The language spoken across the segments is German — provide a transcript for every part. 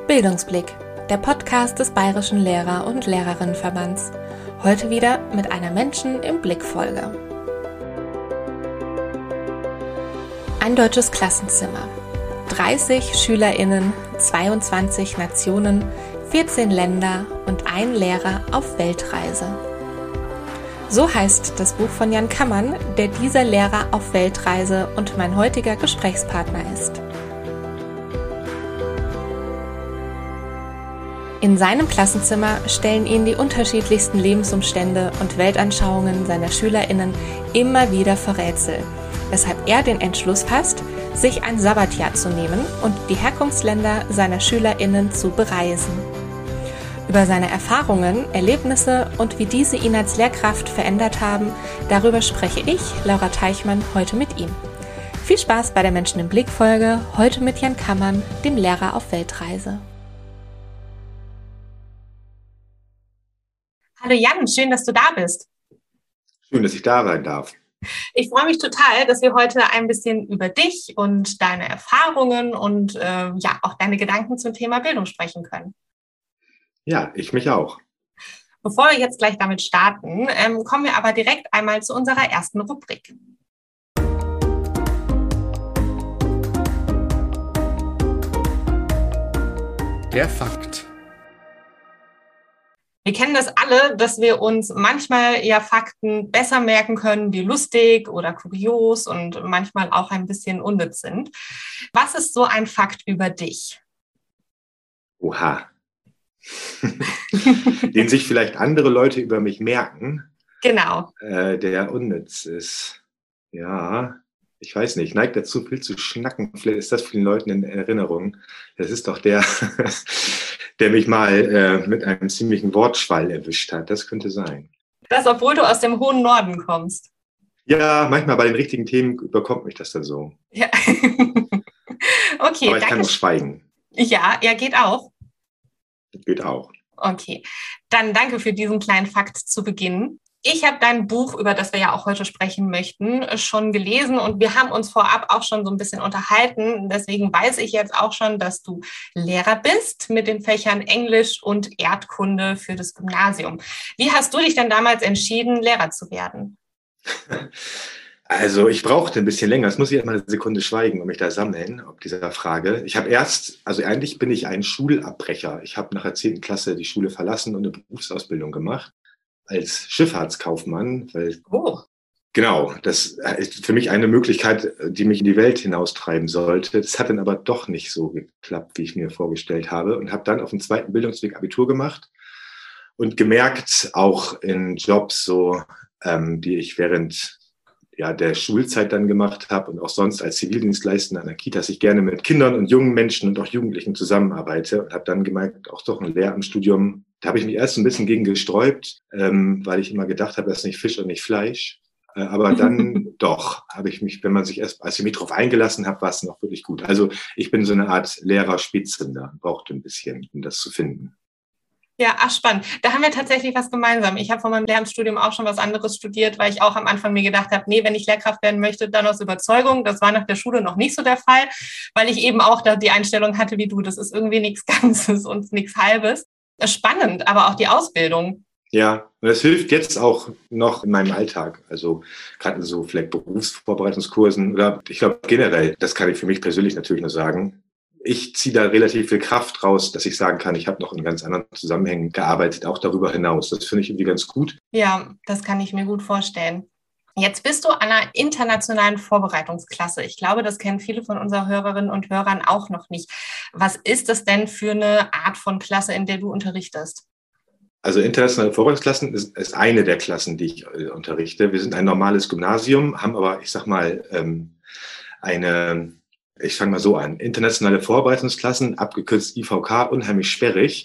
Bildungsblick, der Podcast des Bayerischen Lehrer- und Lehrerinnenverbands. Heute wieder mit einer Menschen im Blick-Folge. Ein deutsches Klassenzimmer, 30 SchülerInnen, 22 Nationen, 14 Länder und ein Lehrer auf Weltreise. So heißt das Buch von Jan Kammann, der dieser Lehrer auf Weltreise und mein heutiger Gesprächspartner ist. In seinem Klassenzimmer stellen ihn die unterschiedlichsten Lebensumstände und Weltanschauungen seiner SchülerInnen immer wieder vor Rätsel, weshalb er den Entschluss fasst, sich ein Sabbatjahr zu nehmen und die Herkunftsländer seiner SchülerInnen zu bereisen. Über seine Erfahrungen, Erlebnisse und wie diese ihn als Lehrkraft verändert haben, darüber spreche ich, Laura Teichmann, heute mit ihm. Viel Spaß bei der Menschen im Blick-Folge, heute mit Jan Kammann, dem Lehrer auf Weltreise. Hallo Jan, schön, dass du da bist. Schön, dass ich da sein darf. Ich freue mich total, dass wir heute ein bisschen über dich und deine Erfahrungen und auch deine Gedanken zum Thema Bildung sprechen können. Ja, ich mich auch. Bevor wir jetzt gleich damit starten, kommen wir aber direkt einmal zu unserer ersten Rubrik. Der Fakt. Wir kennen das alle, dass wir uns manchmal ja Fakten besser merken können, die lustig oder kurios und manchmal auch ein bisschen unnütz sind. Was ist so ein Fakt über dich? Oha. Den sich vielleicht andere Leute über mich merken. Genau. Der unnütz ist. Ja, ich weiß nicht, neigt dazu, viel zu schnacken. Vielleicht ist das vielen Leuten in Erinnerung. Das ist doch der, der mich mal mit einem ziemlichen Wortschwall erwischt hat. Das könnte sein. Das, obwohl du aus dem hohen Norden kommst. Ja, manchmal bei den richtigen Themen überkommt mich das dann so. Ja. Okay, aber ich kann auch schweigen. Ja, geht auch. Geht auch. Okay, dann danke für diesen kleinen Fakt zu Beginn. Ich habe dein Buch, über das wir ja auch heute sprechen möchten, schon gelesen und wir haben uns vorab auch schon so ein bisschen unterhalten. Deswegen weiß ich jetzt auch schon, dass du Lehrer bist mit den Fächern Englisch und Erdkunde für das Gymnasium. Wie hast du dich denn damals entschieden, Lehrer zu werden? Also ich brauchte ein bisschen länger. Es muss ich mal eine Sekunde schweigen und mich da sammeln, ob dieser Frage. Ich habe eigentlich bin ich ein Schulabbrecher. Ich habe nach der 10. Klasse die Schule verlassen und eine Berufsausbildung gemacht als Schifffahrtskaufmann. Genau, das ist für mich eine Möglichkeit, die mich in die Welt hinaustreiben sollte. Das hat dann aber doch nicht so geklappt, wie ich mir vorgestellt habe und habe dann auf dem zweiten Bildungsweg Abitur gemacht und gemerkt, auch in Jobs die ich während der Schulzeit dann gemacht habe und auch sonst als Zivildienstleister an der Kita, dass ich gerne mit Kindern und jungen Menschen und auch Jugendlichen zusammenarbeite und habe dann gemerkt, auch doch ein Lehramtsstudium, da habe ich mich erst ein bisschen gegen gesträubt, weil ich immer gedacht habe, das ist nicht Fisch und nicht Fleisch. Aber dann doch habe ich mich, als ich mich darauf eingelassen habe, war es noch wirklich gut. Also ich bin so eine Art Lehrer-Spätzünder, brauchte ein bisschen, um das zu finden. Ja, spannend. Da haben wir tatsächlich was gemeinsam. Ich habe von meinem Lehramtsstudium auch schon was anderes studiert, weil ich auch am Anfang mir gedacht habe, nee, wenn ich Lehrkraft werden möchte, dann aus Überzeugung. Das war nach der Schule noch nicht so der Fall, weil ich eben auch da die Einstellung hatte wie du, das ist irgendwie nichts Ganzes und nichts Halbes. Spannend, aber auch die Ausbildung. Ja, und das hilft jetzt auch noch in meinem Alltag. Also gerade in so vielleicht Berufsvorbereitungskursen oder ich glaube generell, das kann ich für mich persönlich natürlich nur sagen, ich ziehe da relativ viel Kraft raus, dass ich sagen kann, ich habe noch in ganz anderen Zusammenhängen gearbeitet, auch darüber hinaus. Das finde ich irgendwie ganz gut. Ja, das kann ich mir gut vorstellen. Jetzt bist du an einer internationalen Vorbereitungsklasse. Ich glaube, das kennen viele von unseren Hörerinnen und Hörern auch noch nicht. Was ist das denn für eine Art von Klasse, in der du unterrichtest? Also internationale Vorbereitungsklassen ist eine der Klassen, die ich unterrichte. Wir sind ein normales Gymnasium, haben aber, ich fange mal so an. Internationale Vorbereitungsklassen, abgekürzt IVK, unheimlich sperrig.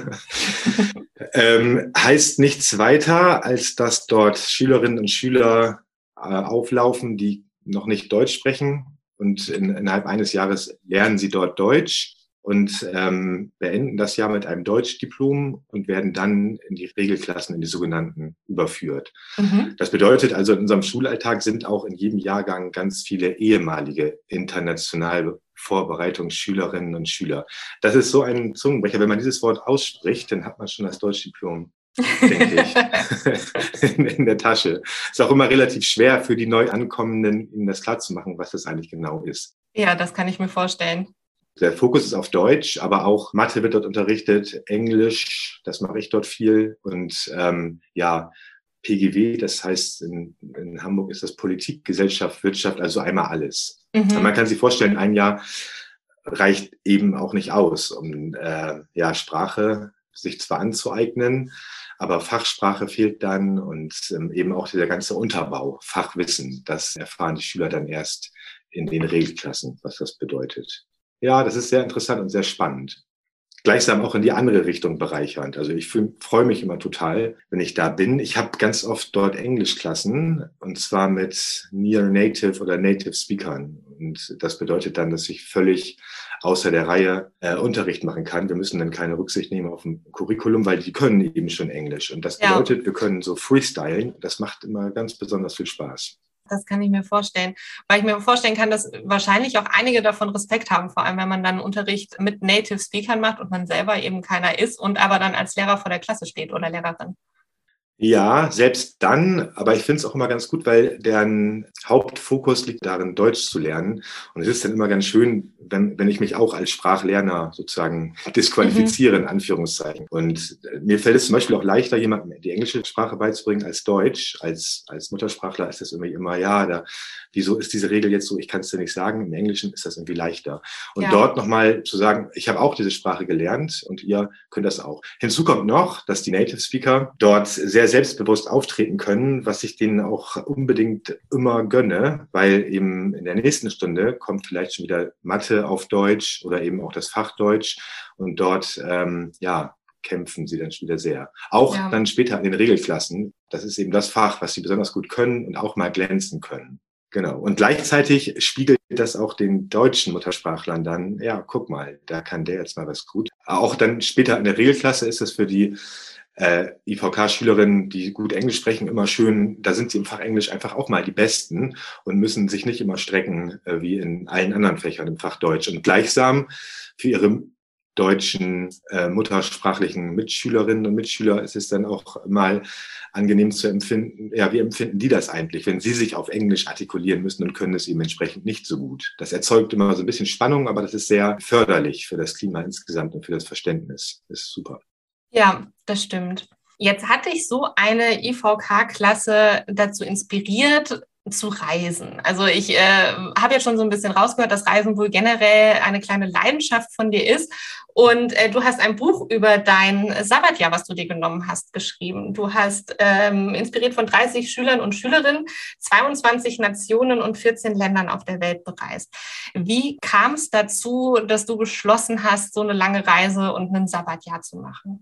Heißt nichts weiter, als dass dort Schülerinnen und Schüler auflaufen, die noch nicht Deutsch sprechen. Und innerhalb eines Jahres lernen sie dort Deutsch. und beenden das Jahr mit einem Deutschdiplom und werden dann in die Regelklassen, in die sogenannten, überführt. Das bedeutet also, in unserem Schulalltag sind auch in jedem Jahrgang ganz viele ehemalige internationale Vorbereitungsschülerinnen und Schüler. Das ist so ein Zungenbrecher. Wenn man dieses Wort ausspricht, dann hat man schon das Deutschdiplom, denke ich, in der Tasche. Ist auch immer relativ schwer für die Neuankommenden, ihnen das klarzumachen, was das eigentlich genau ist. Ja, das kann ich mir vorstellen. Der Fokus ist auf Deutsch, aber auch Mathe wird dort unterrichtet, Englisch, das mache ich dort viel und PGW, das heißt in Hamburg ist das Politik, Gesellschaft, Wirtschaft, also einmal alles. Man kann sich vorstellen, ein Jahr reicht eben auch nicht aus, um Sprache sich zwar anzueignen, aber Fachsprache fehlt dann und eben auch dieser ganze Unterbau, Fachwissen, das erfahren die Schüler dann erst in den Regelklassen, was das bedeutet. Ja, das ist sehr interessant und sehr spannend. Gleichsam auch in die andere Richtung bereichernd. Also ich freue mich immer total, wenn ich da bin. Ich habe ganz oft dort Englischklassen und zwar mit Near Native oder Native Speakern. Und das bedeutet dann, dass ich völlig außer der Reihe Unterricht machen kann. Wir müssen dann keine Rücksicht nehmen auf ein Curriculum, weil die können eben schon Englisch. Und das bedeutet, wir können so freestylen. Das macht immer ganz besonders viel Spaß. Das kann ich mir vorstellen, weil ich mir vorstellen kann, dass wahrscheinlich auch einige davon Respekt haben, vor allem wenn man dann Unterricht mit Native Speakern macht und man selber eben keiner ist und aber dann als Lehrer vor der Klasse steht oder Lehrerin. Ja, selbst dann, aber ich finde es auch immer ganz gut, weil deren Hauptfokus liegt darin, Deutsch zu lernen. Und es ist dann immer ganz schön, wenn ich mich auch als Sprachlerner sozusagen disqualifiziere, in Anführungszeichen. Und mir fällt es zum Beispiel auch leichter, jemandem die englische Sprache beizubringen als Deutsch. Als Muttersprachler ist das irgendwie immer, wieso ist diese Regel jetzt so, ich kann es dir nicht sagen. Im Englischen ist das irgendwie leichter. Und dort nochmal zu sagen, ich habe auch diese Sprache gelernt und ihr könnt das auch. Hinzu kommt noch, dass die Native Speaker dort sehr selbstbewusst auftreten können, was ich denen auch unbedingt immer gönne, weil eben in der nächsten Stunde kommt vielleicht schon wieder Mathe auf Deutsch oder eben auch das Fach Deutsch und dort kämpfen sie dann schon wieder sehr. Auch dann später in den Regelklassen, das ist eben das Fach, was sie besonders gut können und auch mal glänzen können. Genau. Und gleichzeitig spiegelt das auch den deutschen Muttersprachlern dann, ja, guck mal, da kann der jetzt mal was gut. Auch dann später in der Regelklasse ist es für die IVK-Schülerinnen, die gut Englisch sprechen, immer schön, da sind sie im Fach Englisch einfach auch mal die Besten und müssen sich nicht immer strecken, wie in allen anderen Fächern im Fach Deutsch. Und gleichsam für ihre deutschen muttersprachlichen Mitschülerinnen und Mitschüler ist es dann auch mal angenehm zu empfinden, wie empfinden die das eigentlich, wenn sie sich auf Englisch artikulieren müssen und können es eben entsprechend nicht so gut. Das erzeugt immer so ein bisschen Spannung, aber das ist sehr förderlich für das Klima insgesamt und für das Verständnis. Das ist super. Ja, das stimmt. Jetzt hat dich so eine IVK-Klasse dazu inspiriert, zu reisen. Also ich habe jetzt schon so ein bisschen rausgehört, dass Reisen wohl generell eine kleine Leidenschaft von dir ist. Und du hast ein Buch über dein Sabbatjahr, was du dir genommen hast, geschrieben. Du hast inspiriert von 30 Schülern und Schülerinnen, 22 Nationen und 14 Ländern auf der Welt bereist. Wie kam es dazu, dass du beschlossen hast, so eine lange Reise und ein Sabbatjahr zu machen?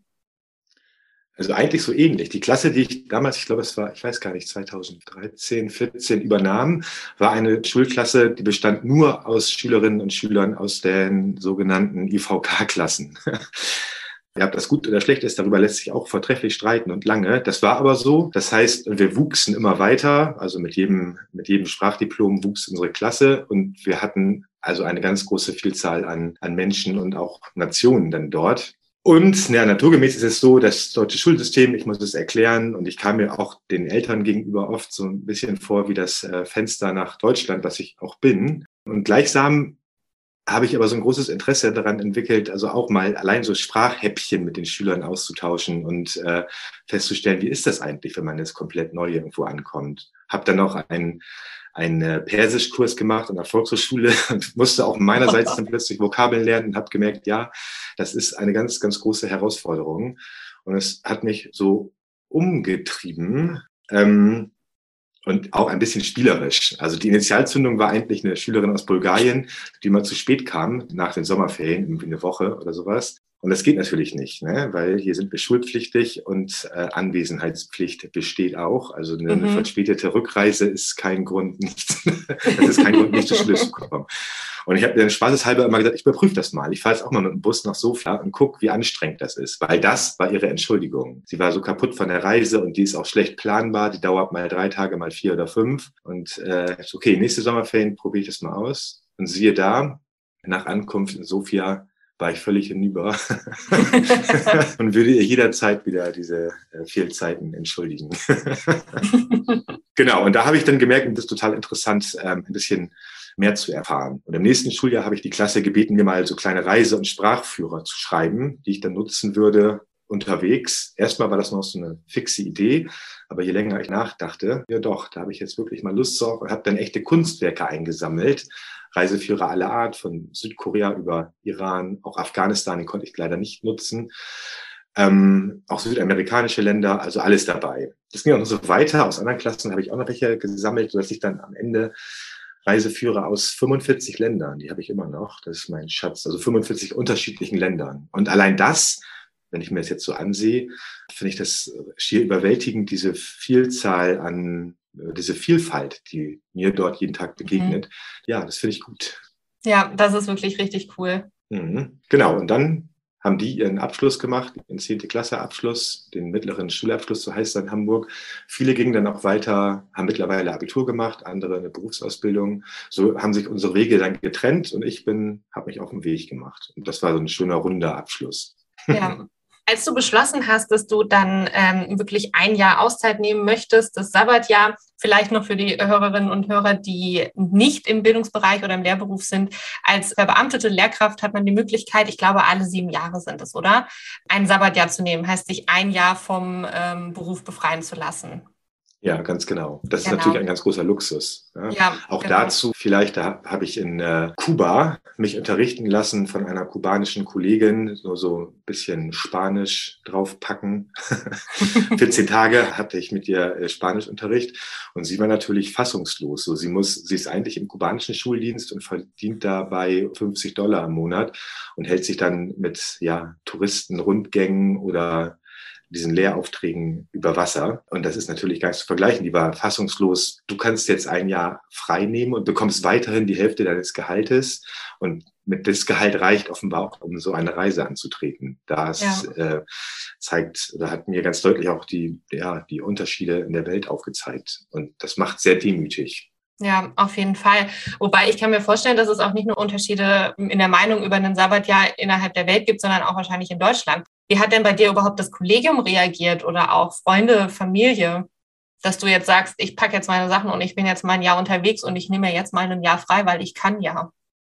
Also eigentlich so ähnlich. Die Klasse, die ich damals, ich glaube, es war, ich weiß gar nicht, 2013, 14 übernahm, war eine Schulklasse, die bestand nur aus Schülerinnen und Schülern aus den sogenannten IVK-Klassen. Ja, ob das gut oder schlecht ist, darüber lässt sich auch vortrefflich streiten und lange. Das war aber so. Das heißt, wir wuchsen immer weiter. Also mit jedem Sprachdiplom wuchs unsere Klasse und wir hatten also eine ganz große Vielzahl an Menschen und auch Nationen dann dort. Und naturgemäß ist es so, das deutsche Schulsystem, ich muss es erklären, und ich kam mir auch den Eltern gegenüber oft so ein bisschen vor wie das Fenster nach Deutschland, was ich auch bin. Und gleichsam habe ich aber so ein großes Interesse daran entwickelt, also auch mal allein so Sprachhäppchen mit den Schülern auszutauschen und festzustellen, wie ist das eigentlich, wenn man jetzt komplett neu irgendwo ankommt. Habe dann auch einen Persischkurs gemacht an der Volkshochschule und musste auch meinerseits dann plötzlich Vokabeln lernen und habe gemerkt, ja, das ist eine ganz, ganz große Herausforderung. Und es hat mich so umgetrieben und auch ein bisschen spielerisch. Also die Initialzündung war eigentlich eine Schülerin aus Bulgarien, die mal zu spät kam, nach den Sommerferien, irgendwie eine Woche oder sowas. Und das geht natürlich nicht, ne? Weil hier sind wir schulpflichtig und Anwesenheitspflicht besteht auch. Also eine verspätete Rückreise ist kein Grund, nicht zur Schule zu kommen. Und ich habe dann spaßeshalber immer gesagt, ich überprüfe das mal. Ich fahre jetzt auch mal mit dem Bus nach Sofia und gucke, wie anstrengend das ist. Weil das war ihre Entschuldigung. Sie war so kaputt von der Reise und die ist auch schlecht planbar. Die dauert mal 3 Tage, mal 4 oder 5. Und okay, nächste Sommerferien probiere ich das mal aus. Und siehe da, nach Ankunft in Sofia war ich völlig hinüber und würde ihr jederzeit wieder diese Fehlzeiten entschuldigen. Genau, und da habe ich dann gemerkt, das ist total interessant, ein bisschen mehr zu erfahren. Und im nächsten Schuljahr habe ich die Klasse gebeten, mir mal so kleine Reise- und Sprachführer zu schreiben, die ich dann nutzen würde unterwegs. Erstmal war das noch so eine fixe Idee, aber je länger ich nachdachte, ja doch, da habe ich jetzt wirklich mal Lust drauf und habe dann echte Kunstwerke eingesammelt. Reiseführer aller Art, von Südkorea über Iran, auch Afghanistan, den konnte ich leider nicht nutzen. Auch südamerikanische Länder, also alles dabei. Das ging auch noch so weiter. Aus anderen Klassen habe ich auch noch welche gesammelt, sodass ich dann am Ende Reiseführer aus 45 Ländern, die habe ich immer noch, das ist mein Schatz, also 45 unterschiedlichen Ländern. Und allein das, wenn ich mir das jetzt so ansehe, finde ich das schier überwältigend, diese Vielzahl an, diese Vielfalt, die mir dort jeden Tag begegnet. Ja, das finde ich gut. Ja, das ist wirklich richtig cool. Genau, und dann haben die ihren Abschluss gemacht, den 10. Klasse Abschluss, den mittleren Schulabschluss, so heißt es in Hamburg. Viele gingen dann auch weiter, haben mittlerweile Abitur gemacht, andere eine Berufsausbildung. So haben sich unsere Wege dann getrennt und ich habe mich auf den Weg gemacht. Und das war so ein schöner, runder Abschluss. Ja. Als du beschlossen hast, dass du dann wirklich ein Jahr Auszeit nehmen möchtest, das Sabbatjahr, vielleicht noch für die Hörerinnen und Hörer, die nicht im Bildungsbereich oder im Lehrberuf sind, als verbeamtete Lehrkraft hat man die Möglichkeit, ich glaube, alle 7 Jahre sind es, oder? Ein Sabbatjahr zu nehmen, heißt sich ein Jahr vom Beruf befreien zu lassen. Ja, ganz genau. Das ist natürlich ein ganz großer Luxus. Ja, auch genau. Dazu vielleicht, da habe ich in Kuba mich unterrichten lassen von einer kubanischen Kollegin, so ein bisschen Spanisch draufpacken. 14 Tage hatte ich mit ihr Spanischunterricht und sie war natürlich fassungslos. So, sie ist eigentlich im kubanischen Schuldienst und verdient dabei $50 im Monat und hält sich dann mit Touristenrundgängen oder diesen Lehraufträgen über Wasser. Und das ist natürlich gar nicht zu vergleichen. Die war fassungslos. Du kannst jetzt ein Jahr frei nehmen und bekommst weiterhin die Hälfte deines Gehaltes. Und mit das Gehalt reicht offenbar auch, um so eine Reise anzutreten. Das zeigt, oder hat mir ganz deutlich auch die Unterschiede in der Welt aufgezeigt. Und das macht sehr demütig. Ja, auf jeden Fall. Wobei ich kann mir vorstellen, dass es auch nicht nur Unterschiede in der Meinung über ein Sabbatjahr innerhalb der Welt gibt, sondern auch wahrscheinlich in Deutschland. Wie hat denn bei dir überhaupt das Kollegium reagiert oder auch Freunde, Familie, dass du jetzt sagst, ich packe jetzt meine Sachen und ich bin jetzt mal ein Jahr unterwegs und ich nehme mir jetzt mal ein Jahr frei, weil ich kann ja?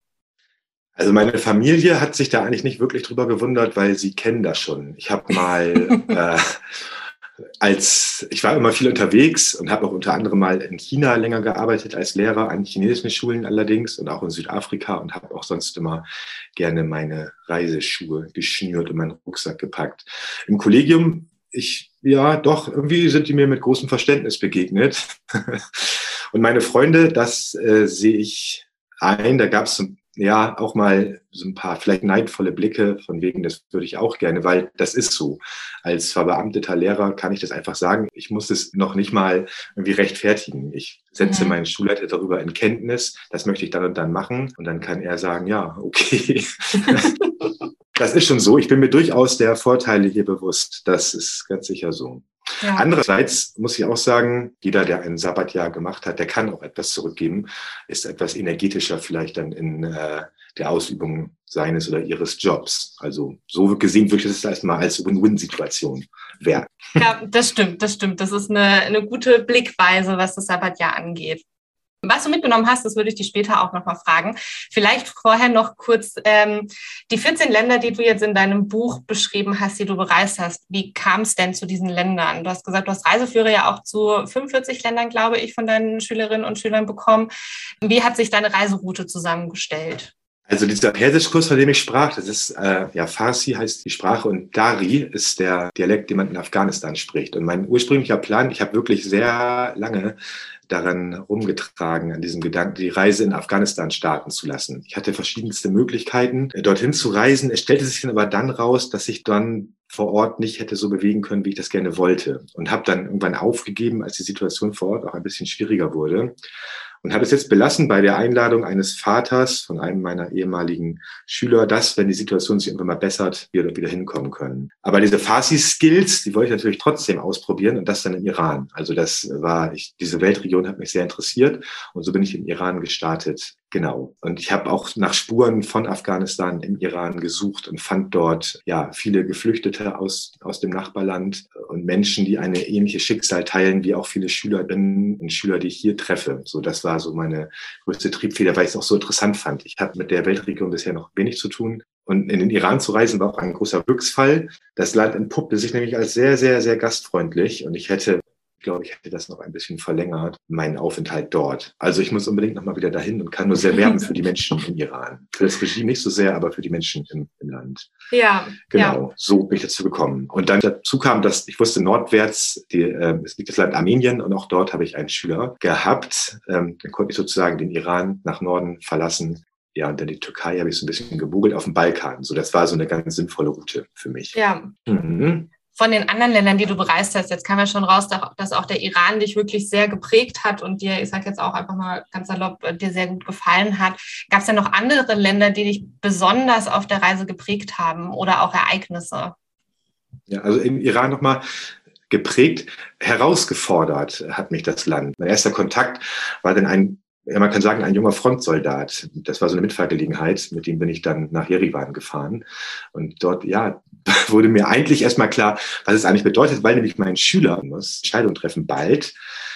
Also meine Familie hat sich da eigentlich nicht wirklich drüber gewundert, weil sie kennen das schon. Ich habe mal ich war immer viel unterwegs und habe auch unter anderem mal in China länger gearbeitet als Lehrer, an chinesischen Schulen allerdings und auch in Südafrika und habe auch sonst immer gerne meine Reiseschuhe geschnürt und meinen Rucksack gepackt. Im Kollegium, irgendwie sind die mir mit großem Verständnis begegnet. Und meine Freunde, das sehe ich ein, da gab es auch mal so ein paar vielleicht neidvolle Blicke von wegen, das würde ich auch gerne, weil das ist so. Als verbeamteter Lehrer kann ich das einfach sagen. Ich muss es noch nicht mal irgendwie rechtfertigen. Ich setze meinen Schulleiter darüber in Kenntnis. Das möchte ich dann und dann machen. Und dann kann er sagen, ja, okay. Das ist schon so. Ich bin mir durchaus der Vorteile hier bewusst. Das ist ganz sicher so. Ja. Andererseits muss ich auch sagen, jeder, der ein Sabbatjahr gemacht hat, der kann auch etwas zurückgeben, ist etwas energetischer vielleicht dann in der Ausübung seines oder ihres Jobs. Also so gesehen würde ich das erstmal als Win-Win-Situation werten. Ja, das stimmt. Das ist eine gute Blickweise, was das Sabbatjahr angeht. Was du mitgenommen hast, das würde ich dich später auch nochmal fragen. Vielleicht vorher noch kurz die 14 Länder, die du jetzt in deinem Buch beschrieben hast, die du bereist hast. Wie kam es denn zu diesen Ländern? Du hast gesagt, du hast Reiseführer ja auch zu 45 Ländern, glaube ich, von deinen Schülerinnen und Schülern bekommen. Wie hat sich deine Reiseroute zusammengestellt? Also dieser Persischkurs, von dem ich sprach, das ist, Farsi heißt die Sprache und Dari ist der Dialekt, den man in Afghanistan spricht. Und mein ursprünglicher Plan, ich habe wirklich sehr lange daran rumgetragen, an diesem Gedanken, die Reise in Afghanistan starten zu lassen. Ich hatte verschiedenste Möglichkeiten, dorthin zu reisen. Es stellte sich aber dann raus, dass ich dann vor Ort nicht hätte so bewegen können, wie ich das gerne wollte. Und habe dann irgendwann aufgegeben, als die Situation vor Ort auch ein bisschen schwieriger wurde. Und habe es jetzt belassen bei der Einladung eines Vaters von einem meiner ehemaligen Schüler, dass, wenn die Situation sich irgendwann mal bessert, wir dort wieder hinkommen können. Aber diese Farsi-Skills, die wollte ich natürlich trotzdem ausprobieren und das dann im Iran. Also diese Weltregion hat mich sehr interessiert und so bin ich im Iran gestartet. Genau. Und ich habe auch nach Spuren von Afghanistan im Iran gesucht und fand dort ja viele Geflüchtete aus dem Nachbarland und Menschen, die eine ähnliche Schicksal teilen, wie auch viele Schülerinnen und Schüler, die ich hier treffe. So, das war so meine größte Triebfeder, weil ich es auch so interessant fand. Ich habe mit der Weltregion bisher noch wenig zu tun. Und in den Iran zu reisen war auch ein großer Glücksfall. Das Land entpuppte sich nämlich als sehr, sehr, sehr gastfreundlich und ich hätte das noch ein bisschen verlängert, meinen Aufenthalt dort. Also ich muss unbedingt nochmal wieder dahin und kann nur sehr werben für die Menschen im Iran. Für das Regime nicht so sehr, aber für die Menschen im Land. Ja. Genau, so bin ich dazu gekommen. Und dann dazu kam, dass ich wusste, nordwärts, es liegt das Land Armenien und auch dort habe ich einen Schüler gehabt. Dann konnte ich sozusagen den Iran nach Norden verlassen. Ja, und dann die Türkei habe ich so ein bisschen gegoogelt auf dem Balkan. So, das war so eine ganz sinnvolle Route für mich. Ja. Von den anderen Ländern, die du bereist hast, jetzt kam ja schon raus, dass auch der Iran dich wirklich sehr geprägt hat und dir, ich sage jetzt auch einfach mal ganz salopp, dir sehr gut gefallen hat. Gab es denn noch andere Länder, die dich besonders auf der Reise geprägt haben oder auch Ereignisse? Ja, also im Iran nochmal geprägt, herausgefordert hat mich das Land. Mein erster Kontakt war dann man kann sagen, ein junger Frontsoldat. Das war so eine Mitfahrgelegenheit, mit dem bin ich dann nach Jerewan gefahren. Und dort, ja, wurde mir eigentlich erstmal klar, was es eigentlich bedeutet, weil nämlich mein Schüler muss Entscheidung treffen bald,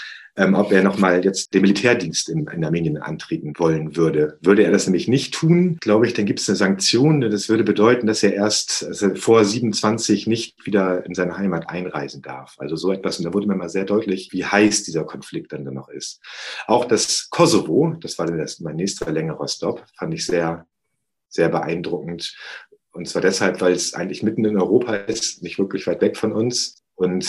ob er nochmal jetzt den Militärdienst in Armenien antreten wollen würde. Würde er das nämlich nicht tun, glaube ich, dann gibt es eine Sanktion. Das würde bedeuten, dass er vor 27 nicht wieder in seine Heimat einreisen darf. Also so etwas. Und da wurde mir mal sehr deutlich, wie heiß dieser Konflikt dann noch ist. Auch das Kosovo, das war dann mein nächster längerer Stopp, fand ich sehr, sehr beeindruckend. Und zwar deshalb, weil es eigentlich mitten in Europa ist, nicht wirklich weit weg von uns und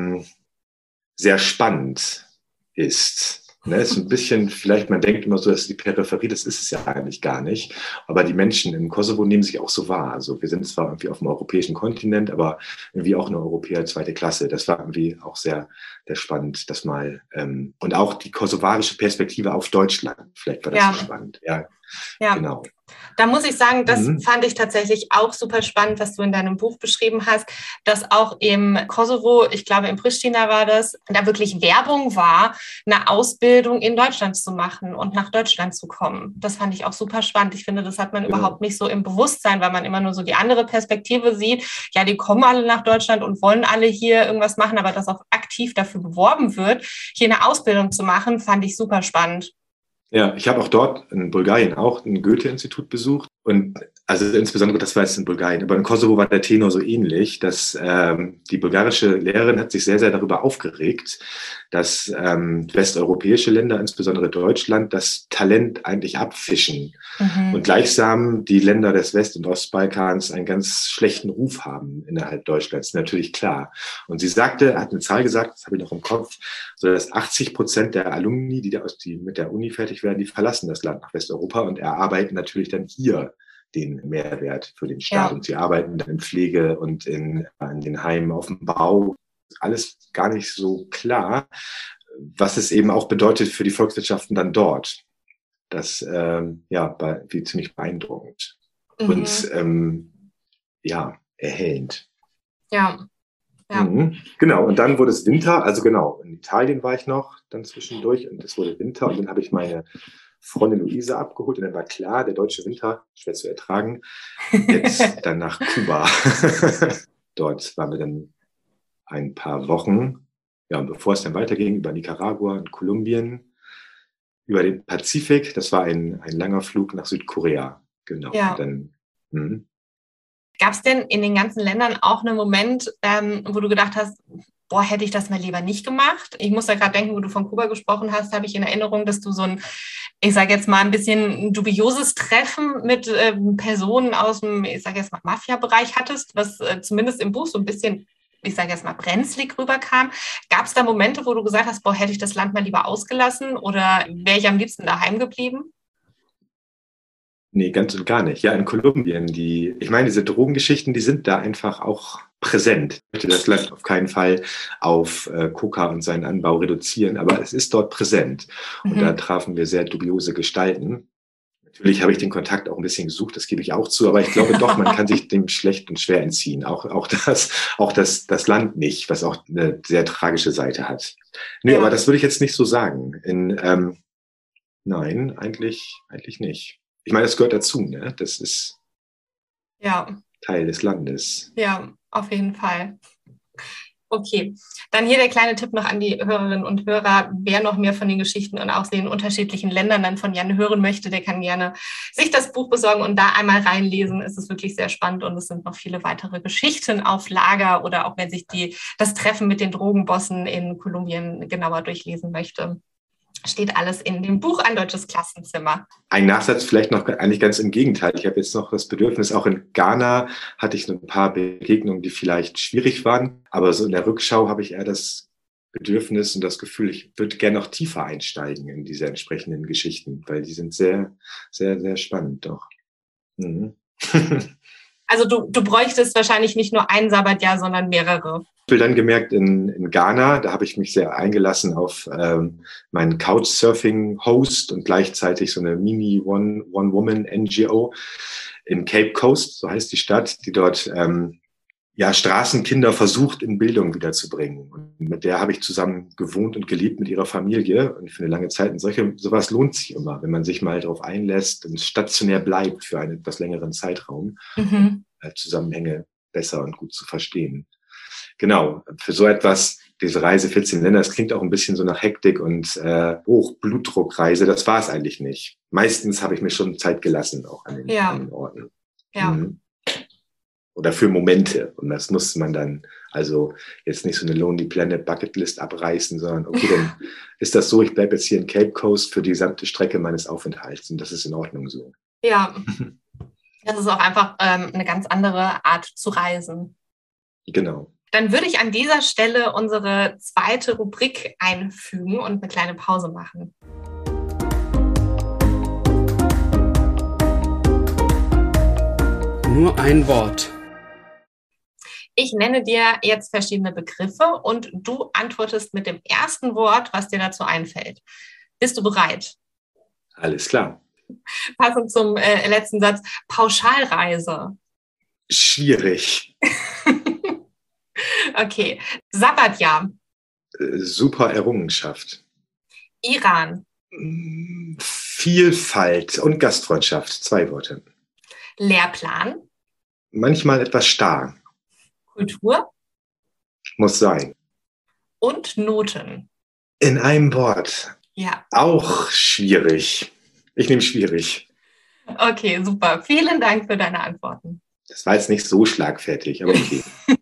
sehr spannend ist. Ne, ist ein bisschen, vielleicht man denkt immer so, das ist die Peripherie, das ist es ja eigentlich gar nicht. Aber die Menschen im Kosovo nehmen sich auch so wahr. Also wir sind zwar irgendwie auf dem europäischen Kontinent, aber irgendwie auch eine Europäer zweite Klasse. Das war irgendwie auch sehr, sehr spannend, das mal. Und auch die kosovarische Perspektive auf Deutschland. Vielleicht war das so spannend. Ja, genau. Da muss ich sagen, das fand ich tatsächlich auch super spannend, was du in deinem Buch beschrieben hast, dass auch im Kosovo, ich glaube in Pristina war das, da wirklich Werbung war, eine Ausbildung in Deutschland zu machen und nach Deutschland zu kommen. Das fand ich auch super spannend. Ich finde, das hat man überhaupt nicht so im Bewusstsein, weil man immer nur so die andere Perspektive sieht. Ja, die kommen alle nach Deutschland und wollen alle hier irgendwas machen, aber dass auch aktiv dafür beworben wird, hier eine Ausbildung zu machen, fand ich super spannend. Ja, ich habe auch dort in Bulgarien auch ein Goethe-Institut besucht und also insbesondere, das war jetzt in Bulgarien, aber in Kosovo war der Tenor so ähnlich, dass die bulgarische Lehrerin hat sich sehr, sehr darüber aufgeregt, dass westeuropäische Länder, insbesondere Deutschland, das Talent eigentlich abfischen und gleichsam die Länder des West- und Ostbalkans einen ganz schlechten Ruf haben innerhalb Deutschlands, natürlich klar. Und sie hat eine Zahl gesagt, das habe ich noch im Kopf, so dass 80% der Alumni, die mit der Uni fertig werden, die verlassen das Land nach Westeuropa und erarbeiten natürlich dann hier den Mehrwert für den Staat. Ja. Und sie arbeiten dann in Pflege und in den Heimen auf dem Bau. Alles gar nicht so klar, was es eben auch bedeutet für die Volkswirtschaften dann dort. Das war ziemlich beeindruckend und erhellend. Ja. Genau, und dann wurde es Winter, also genau, in Italien war ich noch dann zwischendurch und es wurde Winter und dann habe ich meine Freundin Luise abgeholt und dann war klar, der deutsche Winter, schwer zu ertragen, jetzt dann nach Kuba. Dort waren wir dann ein paar Wochen, ja, und bevor es dann weiterging, über Nicaragua und Kolumbien, über den Pazifik, das war ein langer Flug nach Südkorea, genau. Ja. Und dann, gab es denn in den ganzen Ländern auch einen Moment, wo du gedacht hast, boah, hätte ich das mal lieber nicht gemacht? Ich muss da gerade denken, wo du von Kuba gesprochen hast, habe ich in Erinnerung, dass du so ein, ich sage jetzt mal, ein bisschen dubioses Treffen mit Personen aus dem, ich sage jetzt mal, Mafia-Bereich hattest, was zumindest im Buch so ein bisschen, ich sage jetzt mal, brenzlig rüberkam. Gab es da Momente, wo du gesagt hast, boah, hätte ich das Land mal lieber ausgelassen oder wäre ich am liebsten daheim geblieben? Nee, ganz und gar nicht. Ja, in Kolumbien, ich meine, diese Drogengeschichten, die sind da einfach auch präsent. Ich möchte das Land auf keinen Fall auf Coca und seinen Anbau reduzieren, aber es ist dort präsent. Und da trafen wir sehr dubiose Gestalten. Natürlich habe ich den Kontakt auch ein bisschen gesucht, das gebe ich auch zu, aber ich glaube doch, man kann sich dem schlecht und schwer entziehen. Auch das Land nicht, was auch eine sehr tragische Seite hat. Nee, aber das würde ich jetzt nicht so sagen. Nein, eigentlich nicht. Ich meine, das gehört dazu, ne? Das ist Teil des Landes. Ja, auf jeden Fall. Okay, dann hier der kleine Tipp noch an die Hörerinnen und Hörer. Wer noch mehr von den Geschichten und auch den unterschiedlichen Ländern dann von Jan hören möchte, der kann gerne sich das Buch besorgen und da einmal reinlesen. Es ist wirklich sehr spannend und es sind noch viele weitere Geschichten auf Lager oder auch wenn sich das Treffen mit den Drogenbossen in Kolumbien genauer durchlesen möchte. Steht alles in dem Buch Ein deutsches Klassenzimmer. Ein Nachsatz vielleicht noch eigentlich ganz im Gegenteil. Ich habe jetzt noch das Bedürfnis, auch in Ghana hatte ich so ein paar Begegnungen, die vielleicht schwierig waren, aber so in der Rückschau habe ich eher das Bedürfnis und das Gefühl, ich würde gerne noch tiefer einsteigen in diese entsprechenden Geschichten, weil die sind sehr, sehr, sehr spannend doch. Mhm. Also du bräuchtest wahrscheinlich nicht nur ein Sabbatjahr, sondern mehrere. Ich habe dann gemerkt, in Ghana, da habe ich mich sehr eingelassen auf meinen Couchsurfing-Host und gleichzeitig so eine Mini-One-Woman-NGO in Cape Coast, so heißt die Stadt, die dort Straßenkinder versucht, in Bildung wiederzubringen. Und mit der habe ich zusammen gewohnt und gelebt mit ihrer Familie und für eine lange Zeit. Und sowas lohnt sich immer, wenn man sich mal darauf einlässt und stationär bleibt für einen etwas längeren Zeitraum, Zusammenhänge besser und gut zu verstehen. Genau, für so etwas, diese Reise 14 Länder, das klingt auch ein bisschen so nach Hektik und Hochblutdruckreise, das war es eigentlich nicht. Meistens habe ich mir schon Zeit gelassen, auch an den Orten. Ja. Oder für Momente. Und das muss man dann also jetzt nicht so eine Lonely Planet Bucketlist abreißen, sondern okay, dann ist das so, ich bleibe jetzt hier in Cape Coast für die gesamte Strecke meines Aufenthalts und das ist in Ordnung so. Ja, das ist auch einfach eine ganz andere Art zu reisen. Genau. Dann würde ich an dieser Stelle unsere zweite Rubrik einfügen und eine kleine Pause machen. Nur ein Wort. Ich nenne dir jetzt verschiedene Begriffe und du antwortest mit dem ersten Wort, was dir dazu einfällt. Bist du bereit? Alles klar. Passend zum letzten Satz, Pauschalreise. Schwierig. Okay, Sabbatjahr. Super Errungenschaft. Iran. Vielfalt und Gastfreundschaft, 2 Worte. Lehrplan. Manchmal etwas starr. Kultur. Muss sein. Und Noten. In einem Wort. Ja. Auch schwierig. Ich nehme schwierig. Okay, super. Vielen Dank für deine Antworten. Das war jetzt nicht so schlagfertig, aber okay.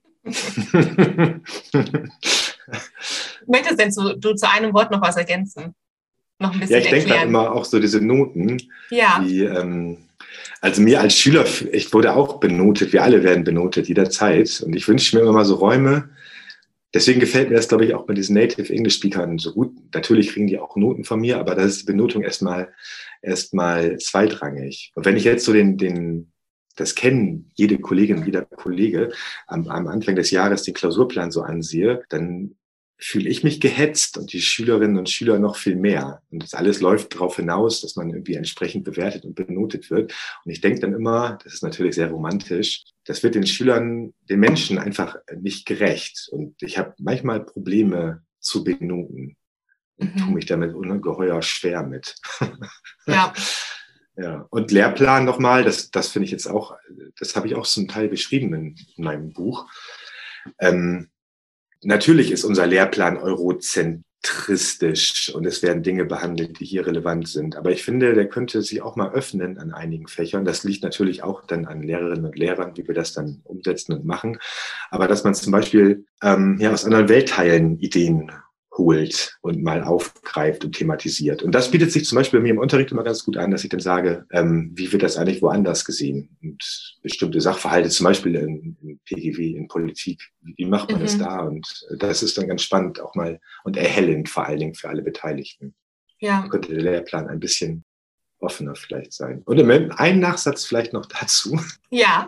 Möchtest denn du zu einem Wort noch was ergänzen? Noch ein bisschen ich denke da immer auch so diese Noten, die, also mir als Schüler, ich wurde auch benotet, wir alle werden benotet jederzeit und ich wünsche mir immer mal so Räume, deswegen gefällt mir das, glaube ich, auch bei diesen Native English Speakern so gut. Natürlich kriegen die auch Noten von mir, aber da ist die Benotung erstmal zweitrangig. Und wenn ich jetzt so das kennen jede Kollegin, jeder Kollege am Anfang des Jahres den Klausurplan so ansehe, dann fühle ich mich gehetzt und die Schülerinnen und Schüler noch viel mehr. Und das alles läuft darauf hinaus, dass man irgendwie entsprechend bewertet und benotet wird. Und ich denke dann immer, das ist natürlich sehr romantisch, das wird den Schülern, den Menschen einfach nicht gerecht. Und ich habe manchmal Probleme zu benoten und tue mich damit ungeheuer schwer mit. Ja. Ja, und Lehrplan nochmal, das finde ich jetzt auch, das habe ich auch zum Teil beschrieben in meinem Buch. Natürlich ist unser Lehrplan eurozentristisch und es werden Dinge behandelt, die hier relevant sind. Aber ich finde, der könnte sich auch mal öffnen an einigen Fächern. Das liegt natürlich auch dann an Lehrerinnen und Lehrern, wie wir das dann umsetzen und machen. Aber dass man zum Beispiel aus anderen Weltteilen Ideen holt und mal aufgreift und thematisiert. Und das bietet sich zum Beispiel bei mir im Unterricht immer ganz gut an, dass ich dann sage, wie wird das eigentlich woanders gesehen? Und bestimmte Sachverhalte, zum Beispiel in PGW, in Politik, wie macht man das da? Und das ist dann ganz spannend auch mal und erhellend vor allen Dingen für alle Beteiligten. Ja. Da könnte der Lehrplan ein bisschen offener vielleicht sein. Und einen Nachsatz vielleicht noch dazu. Ja.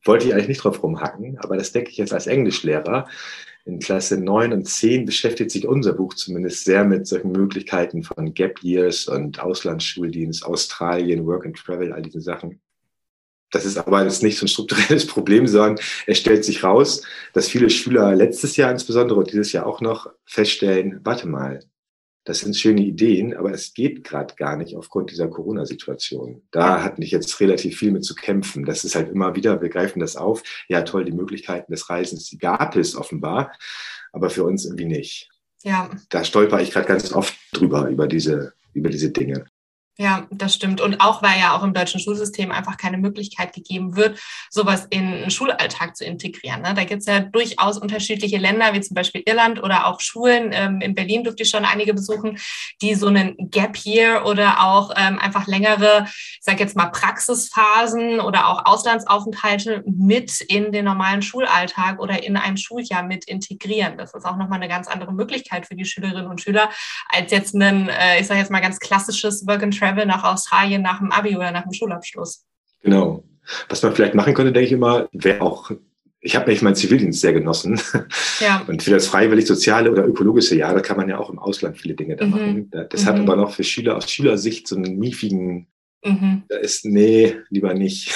wollte ich eigentlich nicht drauf rumhacken, aber das denke ich jetzt als Englischlehrer. In Klasse 9 und 10 beschäftigt sich unser Buch zumindest sehr mit solchen Möglichkeiten von Gap Years und Auslandsschuldienst, Australien, Work and Travel, all diese Sachen. Das ist aber jetzt nicht so ein strukturelles Problem, sondern es stellt sich raus, dass viele Schüler letztes Jahr insbesondere und dieses Jahr auch noch feststellen, warte mal, das sind schöne Ideen, aber es geht gerade gar nicht aufgrund dieser Corona-Situation. Da hatten ich jetzt relativ viel mit zu kämpfen. Das ist halt immer wieder, wir greifen das auf. Ja, toll, die Möglichkeiten des Reisens, die gab es offenbar, aber für uns irgendwie nicht. Ja. Da stolper ich gerade ganz oft drüber, über diese Dinge. Ja, das stimmt. Und auch, weil ja auch im deutschen Schulsystem einfach keine Möglichkeit gegeben wird, sowas in einen Schulalltag zu integrieren. Ne? Da gibt es ja durchaus unterschiedliche Länder, wie zum Beispiel Irland oder auch Schulen. In Berlin durfte ich schon einige besuchen, die so einen Gap Year oder auch einfach längere, ich sage jetzt mal Praxisphasen oder auch Auslandsaufenthalte mit in den normalen Schulalltag oder in ein Schuljahr mit integrieren. Das ist auch nochmal eine ganz andere Möglichkeit für die Schülerinnen und Schüler, als jetzt ein, ich sage jetzt mal ganz klassisches Work and Travel nach Australien nach dem Abi oder nach dem Schulabschluss. Genau. Was man vielleicht machen könnte, denke ich immer, wäre auch, ich habe nämlich meinen Zivildienst sehr genossen. Ja. Und für das freiwillig soziale oder ökologische Jahr, da kann man ja auch im Ausland viele Dinge da machen. Das hat aber noch für Schüler aus Schülersicht so einen miefigen, da ist, nee, lieber nicht.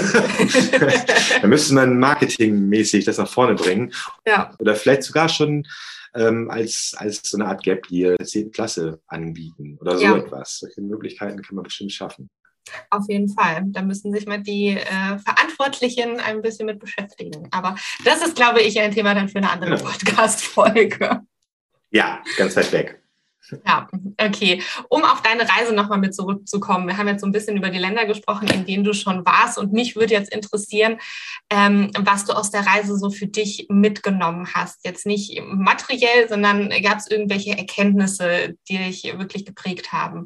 Da müsste man marketingmäßig das nach vorne bringen. Ja. Oder vielleicht sogar schon als so eine Art Gap Year 10. Klasse anbieten oder so etwas. Solche Möglichkeiten kann man bestimmt schaffen. Auf jeden Fall. Da müssen sich mal die Verantwortlichen ein bisschen mit beschäftigen. Aber das ist, glaube ich, ein Thema dann für eine andere Podcast-Folge. Ja, ganz weit weg. Ja, okay. Um auf deine Reise nochmal mit zurückzukommen. Wir haben jetzt so ein bisschen über die Länder gesprochen, in denen du schon warst. Und mich würde jetzt interessieren, was du aus der Reise so für dich mitgenommen hast. Jetzt nicht materiell, sondern gab es irgendwelche Erkenntnisse, die dich wirklich geprägt haben?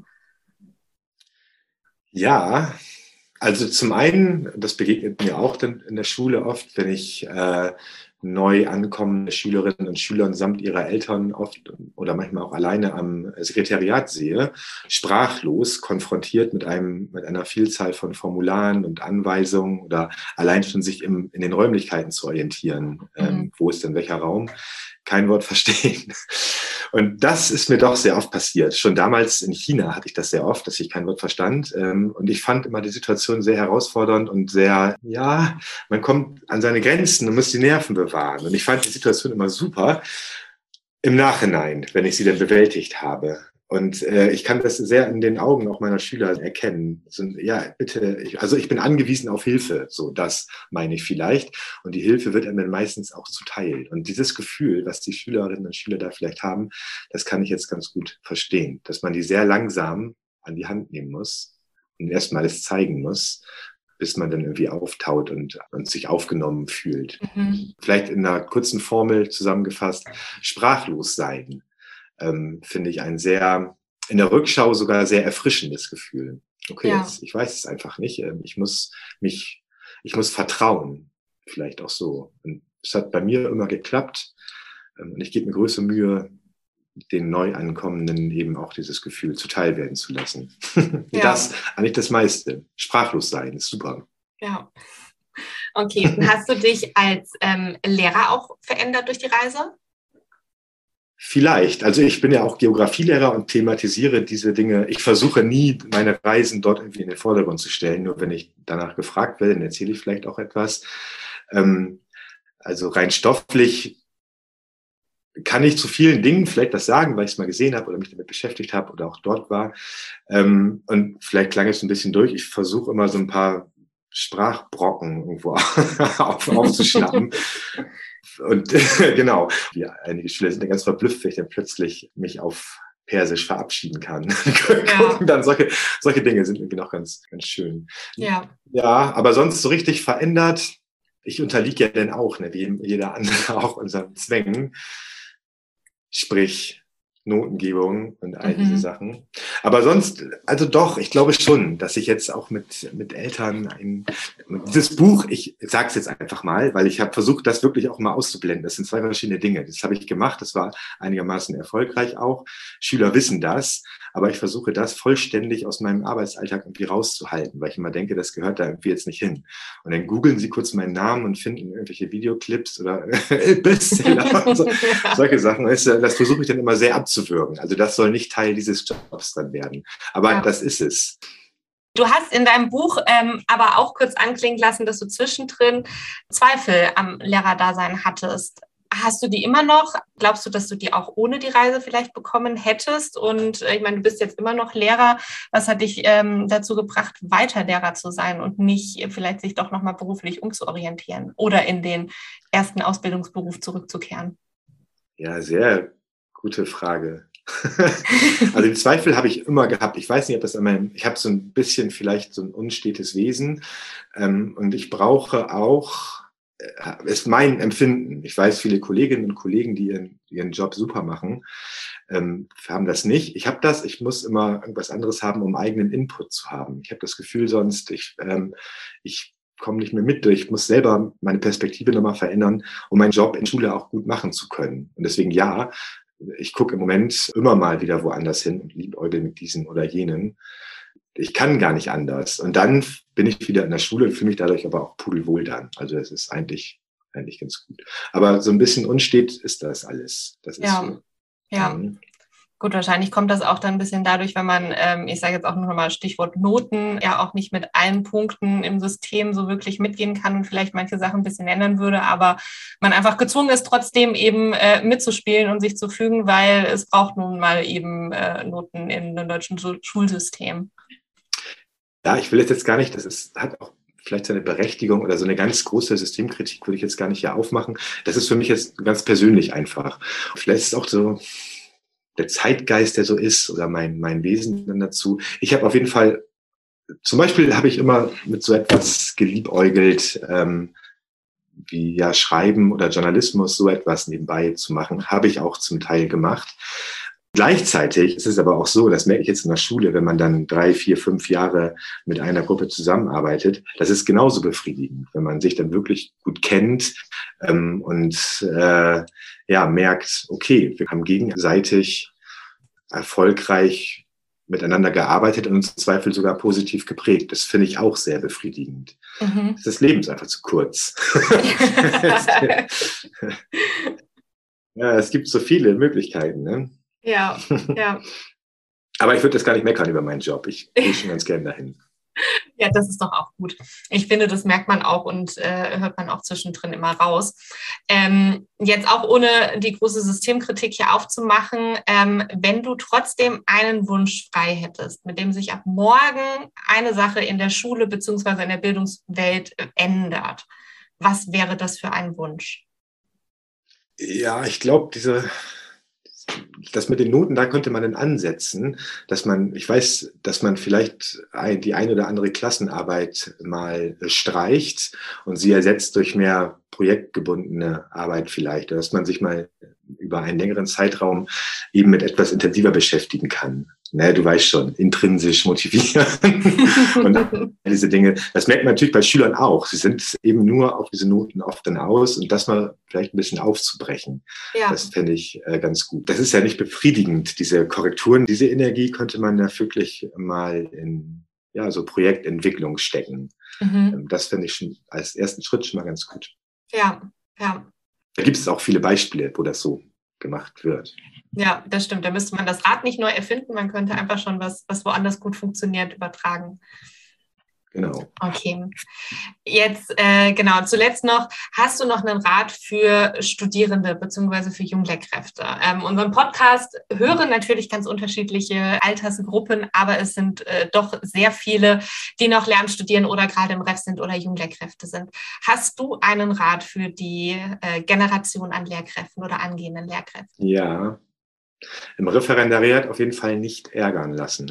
Ja, also zum einen, das begegnet mir auch in der Schule oft, wenn ich neu ankommende Schülerinnen und Schüler samt ihrer Eltern oft oder manchmal auch alleine am Sekretariat sehe, sprachlos konfrontiert mit einer Vielzahl von Formularen und Anweisungen oder allein schon sich in den Räumlichkeiten zu orientieren. Wo ist denn welcher Raum? Kein Wort verstehen. Und das ist mir doch sehr oft passiert. Schon damals in China hatte ich das sehr oft, dass ich kein Wort verstand. Und ich fand immer die Situation sehr herausfordernd und sehr, ja, man kommt an seine Grenzen und muss die Nerven bewahren. Und ich fand die Situation immer super im Nachhinein, wenn ich sie dann bewältigt habe. Und ich kann das sehr in den Augen auch meiner Schüler erkennen. Ja, bitte, ich bin angewiesen auf Hilfe, so das meine ich vielleicht. Und die Hilfe wird einem dann meistens auch zuteil. Und dieses Gefühl, was die Schülerinnen und Schüler da vielleicht haben, das kann ich jetzt ganz gut verstehen. Dass man die sehr langsam an die Hand nehmen muss und erstmal es zeigen muss, bis man dann irgendwie auftaut und sich aufgenommen fühlt. Vielleicht in einer kurzen Formel zusammengefasst, sprachlos sein. Finde ich ein sehr, in der Rückschau sogar sehr erfrischendes Gefühl. Okay, ich weiß es einfach nicht. Ich muss vertrauen. Vielleicht auch so. Und es hat bei mir immer geklappt. Und ich gebe mir größte Mühe, den Neuankommenden eben auch dieses Gefühl zuteil werden zu lassen. Das eigentlich das meiste. Sprachlos sein ist super. Ja. Okay, hast du dich als Lehrer auch verändert durch die Reise? Vielleicht. Also ich bin ja auch Geografielehrer und thematisiere diese Dinge. Ich versuche nie, meine Reisen dort irgendwie in den Vordergrund zu stellen. Nur wenn ich danach gefragt werde, dann erzähle ich vielleicht auch etwas. Also rein stofflich kann ich zu vielen Dingen vielleicht was sagen, weil ich es mal gesehen habe oder mich damit beschäftigt habe oder auch dort war. Und vielleicht klang es ein bisschen durch. Ich versuche immer so ein paar Sprachbrocken irgendwo aufzuschnappen. Und genau, ja, einige Schüler sind dann ganz verblüfft, wenn ich dann plötzlich mich auf Persisch verabschieden kann. Gucken dann solche Dinge sind irgendwie noch ganz, ganz schön. Ja, aber sonst so richtig verändert. Ich unterliege ja dann auch, ne, wie jeder andere auch unseren Zwängen. Sprich, Notengebung und all diese Sachen. Aber sonst, also doch, ich glaube schon, dass ich jetzt auch mit Eltern dieses Buch, ich sage es jetzt einfach mal, weil ich habe versucht, das wirklich auch mal auszublenden. Das sind zwei verschiedene Dinge. Das habe ich gemacht, das war einigermaßen erfolgreich auch. Schüler wissen das, aber ich versuche das vollständig aus meinem Arbeitsalltag irgendwie rauszuhalten, weil ich immer denke, das gehört da irgendwie jetzt nicht hin. Und dann googeln sie kurz meinen Namen und finden irgendwelche Videoclips oder Bestseller und so, solche Sachen. Das versuche ich dann immer sehr abzuwürgen. Also das soll nicht Teil dieses Jobs dann werden. Aber das ist es. Du hast in deinem Buch aber auch kurz anklingen lassen, dass du zwischendrin Zweifel am Lehrerdasein hattest. Hast du die immer noch? Glaubst du, dass du die auch ohne die Reise vielleicht bekommen hättest? Und ich meine, du bist jetzt immer noch Lehrer. Was hat dich dazu gebracht, weiter Lehrer zu sein und nicht vielleicht sich doch nochmal beruflich umzuorientieren oder in den ersten Ausbildungsberuf zurückzukehren? Ja, sehr gute Frage. Also den Zweifel habe ich immer gehabt. Ich weiß nicht, ob das ich habe so ein bisschen vielleicht so ein unstetes Wesen und ich brauche auch, ist mein Empfinden. Ich weiß, viele Kolleginnen und Kollegen, die ihren Job super machen, haben das nicht. Ich habe das, ich muss immer irgendwas anderes haben, um eigenen Input zu haben. Ich habe das Gefühl sonst, ich komme nicht mehr mit durch. Ich muss selber meine Perspektive nochmal verändern, um meinen Job in Schule auch gut machen zu können. Und deswegen ja, ich gucke im Moment immer mal wieder woanders hin und liebäugel mit diesen oder jenen. Ich kann gar nicht anders. Und dann bin ich wieder in der Schule und fühle mich dadurch aber auch pudelwohl dann. Also es ist eigentlich ganz gut. Aber so ein bisschen unstet ist das alles. Das ist so. Ja. Gut, wahrscheinlich kommt das auch dann ein bisschen dadurch, wenn man, ich sage jetzt auch nochmal Stichwort Noten, ja auch nicht mit allen Punkten im System so wirklich mitgehen kann und vielleicht manche Sachen ein bisschen ändern würde, aber man einfach gezwungen ist, trotzdem eben mitzuspielen und sich zu fügen, weil es braucht nun mal eben Noten in dem deutschen Schulsystem. Ja, ich will jetzt gar nicht, hat auch vielleicht seine Berechtigung oder so eine ganz große Systemkritik würde ich jetzt gar nicht hier aufmachen. Das ist für mich jetzt ganz persönlich einfach. Vielleicht ist es auch so der Zeitgeist, der so ist, oder mein Wesen dann dazu. Ich habe auf jeden Fall, zum Beispiel habe ich immer mit so etwas geliebäugelt, wie ja Schreiben oder Journalismus, so etwas nebenbei zu machen, habe ich auch zum Teil gemacht. Gleichzeitig ist es aber auch so, das merke ich jetzt in der Schule, wenn man dann 3, 4, 5 Jahre mit einer Gruppe zusammenarbeitet, das ist genauso befriedigend, wenn man sich dann wirklich gut kennt und merkt, okay, wir haben gegenseitig erfolgreich miteinander gearbeitet und uns im Zweifel sogar positiv geprägt. Das finde ich auch sehr befriedigend. Mhm. Das Leben ist einfach zu kurz. Ja, es gibt so viele Möglichkeiten, ne? Ja. Aber ich würde das gar nicht meckern über meinen Job. Ich gehe schon ganz gern dahin. Ja, das ist doch auch gut. Ich finde, das merkt man auch und hört man auch zwischendrin immer raus. Jetzt auch ohne die große Systemkritik hier aufzumachen, wenn du trotzdem einen Wunsch frei hättest, mit dem sich ab morgen eine Sache in der Schule bzw. in der Bildungswelt ändert, was wäre das für ein Wunsch? Ja, ich glaube, das mit den Noten, da könnte man dann ansetzen, ich weiß, dass man vielleicht die eine oder andere Klassenarbeit mal streicht und sie ersetzt durch mehr projektgebundene Arbeit vielleicht, dass man sich mal über einen längeren Zeitraum eben mit etwas intensiver beschäftigen kann. Ne, du weißt schon, intrinsisch motivieren und diese Dinge. Das merkt man natürlich bei Schülern auch. Sie sind eben nur auf diese Noten oft dann aus und das mal vielleicht ein bisschen aufzubrechen. Ja. Das fände ich ganz gut. Das ist ja nicht befriedigend, diese Korrekturen. Diese Energie könnte man ja wirklich mal in so Projektentwicklung stecken. Mhm. Das fände ich schon als ersten Schritt schon mal ganz gut. Ja. Da gibt es auch viele Beispiele, wo das so gemacht wird. Ja, das stimmt. Da müsste man das Rad nicht neu erfinden. Man könnte einfach schon was woanders gut funktioniert, übertragen. Genau. Okay. Jetzt, zuletzt noch, hast du noch einen Rat für Studierende bzw. für Junglehrkräfte? Unseren Podcast hören natürlich ganz unterschiedliche Altersgruppen, aber es sind doch sehr viele, die noch Lehramt studieren oder gerade im Ref sind oder Junglehrkräfte sind. Hast du einen Rat für die Generation an Lehrkräften oder angehenden Lehrkräften? Ja. Im Referendariat auf jeden Fall nicht ärgern lassen.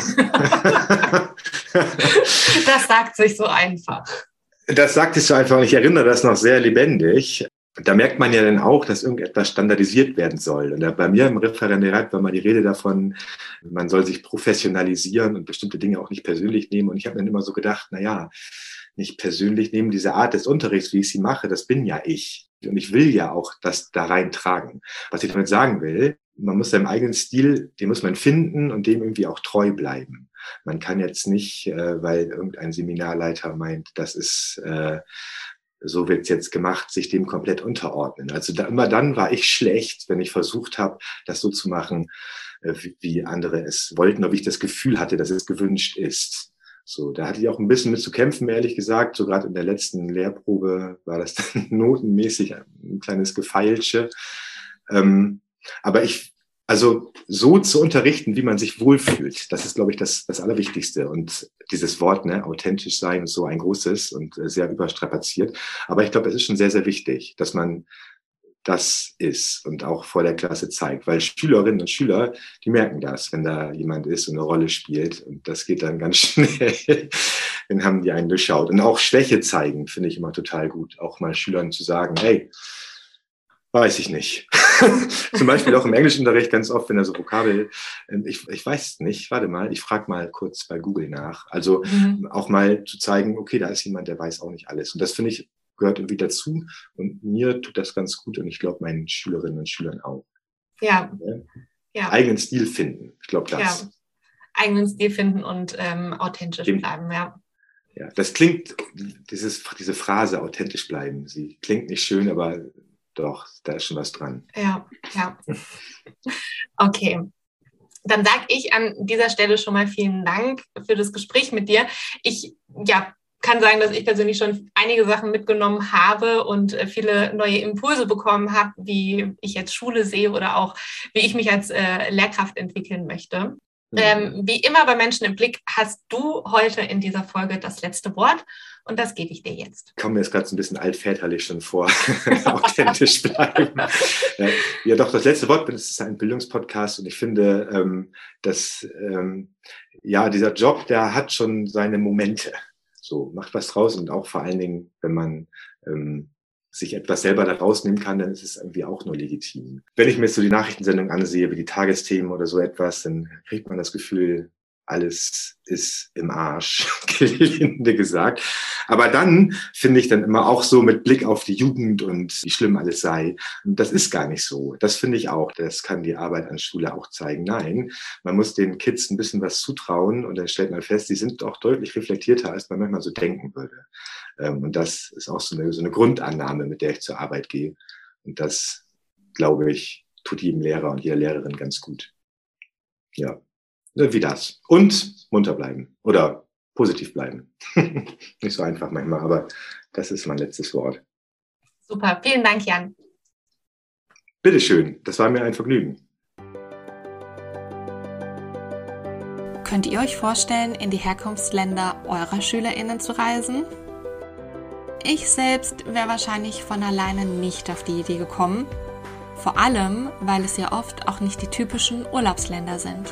Das sagt sich so einfach. Das sagt sich so einfach. Ich erinnere das noch sehr lebendig. Da merkt man ja dann auch, dass irgendetwas standardisiert werden soll. Und bei mir im Referendariat war mal die Rede davon, man soll sich professionalisieren und bestimmte Dinge auch nicht persönlich nehmen. Und ich habe dann immer so gedacht, nicht persönlich nehmen, diese Art des Unterrichts, wie ich sie mache, das bin ja ich. Und ich will ja auch das da reintragen. Was ich damit sagen will, man muss seinem eigenen Stil, den muss man finden und dem irgendwie auch treu bleiben. Man kann jetzt nicht, weil irgendein Seminarleiter meint, das ist, so wird's jetzt gemacht, sich dem komplett unterordnen. Also immer dann war ich schlecht, wenn ich versucht habe, das so zu machen, wie andere es wollten, oder wie ich das Gefühl hatte, dass es gewünscht ist. So, da hatte ich auch ein bisschen mit zu kämpfen, ehrlich gesagt. So gerade in der letzten Lehrprobe war das dann notenmäßig ein kleines Gefeilsche. Aber also so zu unterrichten, wie man sich wohlfühlt, das ist, glaube ich, das Allerwichtigste. Und dieses Wort, ne, authentisch sein, ist so ein großes und sehr überstrapaziert. Aber ich glaube, es ist schon sehr, sehr wichtig, dass man das ist und auch vor der Klasse zeigt. Weil Schülerinnen und Schüler, die merken das, wenn da jemand ist und eine Rolle spielt. Und das geht dann ganz schnell. Dann haben die einen durchschaut. Und auch Schwäche zeigen, finde ich immer total gut. Auch mal Schülern zu sagen, hey, weiß ich nicht. Zum Beispiel auch im Englischunterricht ganz oft, wenn er so Vokabel, ich weiß nicht, warte mal, ich frage mal kurz bei Google nach. Also auch mal zu zeigen, okay, da ist jemand, der weiß auch nicht alles. Und das finde ich, gehört irgendwie dazu. Und mir tut das ganz gut und ich glaube meinen Schülerinnen und Schülern auch. Ja. Eigenen Stil finden. Ich glaube, das. Ja. Eigenen Stil finden und authentisch bleiben, ja. Ja, das klingt, diese Phrase authentisch bleiben, sie klingt nicht schön, aber doch, da ist schon was dran. Ja. Okay. Dann sage ich an dieser Stelle schon mal vielen Dank für das Gespräch mit dir. Ich kann sagen, dass ich persönlich schon einige Sachen mitgenommen habe und viele neue Impulse bekommen habe, wie ich jetzt Schule sehe oder auch, wie ich mich als Lehrkraft entwickeln möchte. Wie immer bei Menschen im Blick hast du heute in dieser Folge das letzte Wort und das gebe ich dir jetzt. Ich komme mir jetzt gerade so ein bisschen altväterlich schon vor, authentisch bleiben. Ja, doch, das letzte Wort, das ist ein Bildungspodcast und ich finde, dass dieser Job, der hat schon seine Momente. So, macht was draus und auch vor allen Dingen, wenn man sich etwas selber da rausnehmen kann, dann ist es irgendwie auch nur legitim. Wenn ich mir jetzt so die Nachrichtensendung ansehe, wie die Tagesthemen oder so etwas, dann kriegt man das Gefühl, alles ist im Arsch, gelinde gesagt. Aber dann finde ich dann immer auch so mit Blick auf die Jugend und wie schlimm alles sei. Und das ist gar nicht so. Das finde ich auch. Das kann die Arbeit an Schule auch zeigen. Nein, man muss den Kids ein bisschen was zutrauen und dann stellt man fest, die sind auch deutlich reflektierter, als man manchmal so denken würde. Und das ist auch so eine Grundannahme, mit der ich zur Arbeit gehe. Und das, glaube ich, tut jedem Lehrer und jeder Lehrerin ganz gut. Ja. Wie das. Und munter bleiben oder positiv bleiben. Nicht so einfach manchmal, aber das ist mein letztes Wort. Super, vielen Dank, Jan. Bitteschön, das war mir ein Vergnügen. Könnt ihr euch vorstellen, in die Herkunftsländer eurer SchülerInnen zu reisen? Ich selbst wäre wahrscheinlich von alleine nicht auf die Idee gekommen. Vor allem, weil es ja oft auch nicht die typischen Urlaubsländer sind.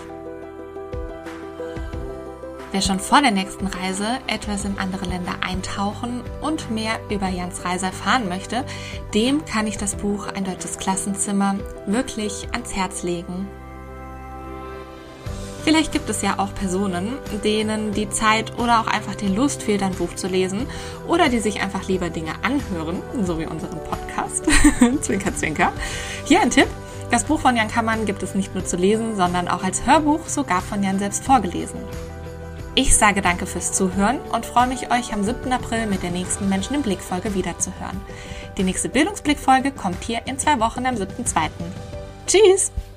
Wer schon vor der nächsten Reise etwas in andere Länder eintauchen und mehr über Jans Reise erfahren möchte, dem kann ich das Buch Ein deutsches Klassenzimmer wirklich ans Herz legen. Vielleicht gibt es ja auch Personen, denen die Zeit oder auch einfach die Lust fehlt, ein Buch zu lesen oder die sich einfach lieber Dinge anhören, so wie unseren Podcast. Zwinker, zwinker. Hier ein Tipp. Das Buch von Jan Kammann gibt es nicht nur zu lesen, sondern auch als Hörbuch, sogar von Jan selbst vorgelesen. Ich sage danke fürs Zuhören und freue mich, euch am 7. April mit der nächsten Menschen im Blick-Folge wiederzuhören. Die nächste Bildungsblick-Folge kommt hier in 2 Wochen am 7.2. Tschüss!